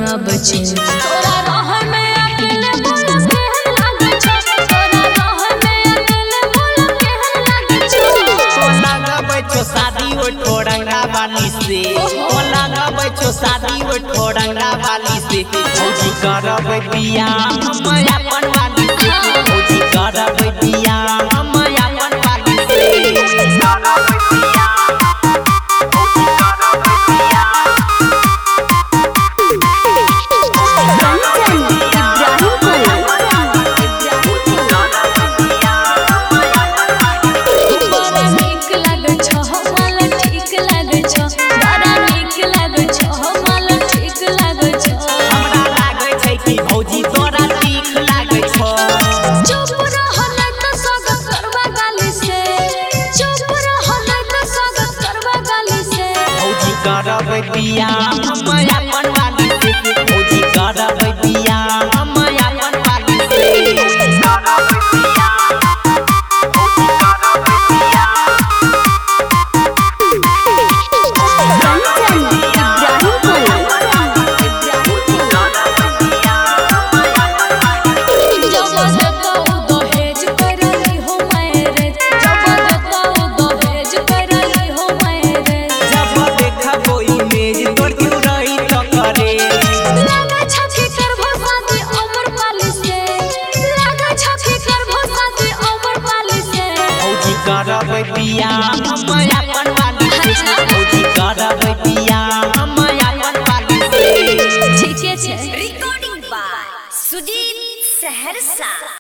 अब चैन तोरा राह में अकेले बोला केहन लागे छ तोरा राह में अकेले बोला केहन लागे छ तो लगाबै छो शादी ओ ठोरंगा वाली से तो लगाबै छो शादी ओ ठोरंगा वाली से भौजी करबै बियाह हम अपन वाली से भौजी करबै बियाह हम अपन वाली से करबै बियाह करबै बियाह हम अपन वाली से भौजी करबै बियाह हम अपन वाली से करबै बियाह भौजी करबै बियाह करबै बियाह हम अपन वाली से भौजी करबै बियाह हम अपन वाली से ठीके छै रिकॉर्डिंग बाय सुजीत सहरसा।